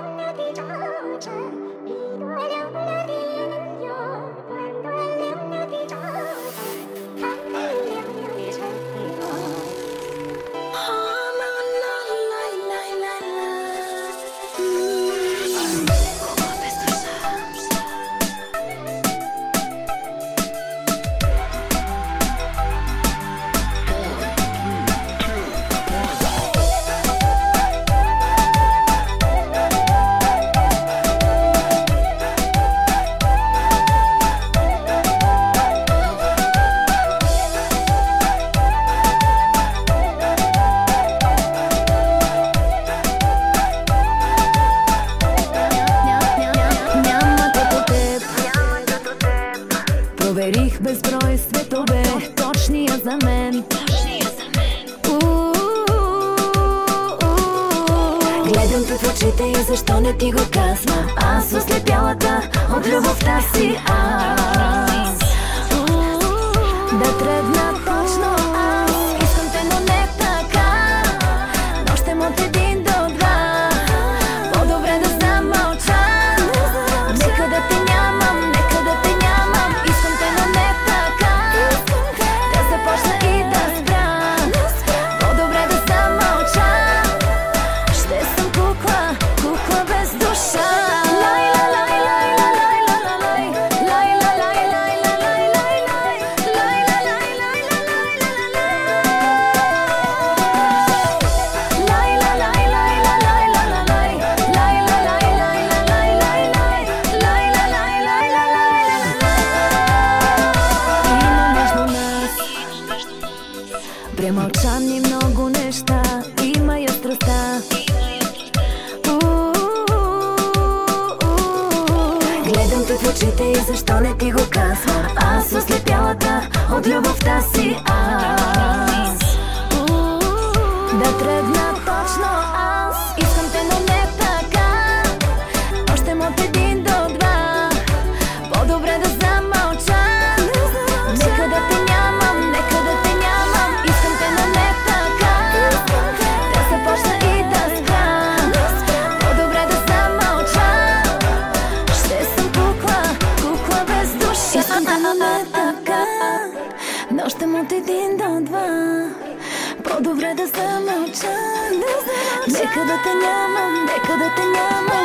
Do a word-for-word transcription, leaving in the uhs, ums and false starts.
Проверих безброй светове, точния за мен. Гледам те в очите и защо не ти го казвам? Аз ослепялата от любовта си аз. Да тръгна точно аз. Искам те, но не така. Нощем от един до два. По-добре да замълча. Нека да те нямам, нека да те нямам. Искам те, но не така. Да започна и да спра. По-добре да замълча. Ще съм кукла, кукла без душа. Премълчани много неща, има я страста. Гледам те в очите и защо не ти го казвам? Аз ослепялата от любовта си аз. Да тръгна точно аз. Искам те, но не така. Още от един до два. По-добре да замълча. Нека да те нямам, нека да те нямам. Искам те, но не така. Да започна и да спра. По-добре да замълча. Ще съм кукла, кукла без душа. Искам те, но не така. Нощем от един до два. По-добре да замълча. Нека да те нямам, нека да те нямам.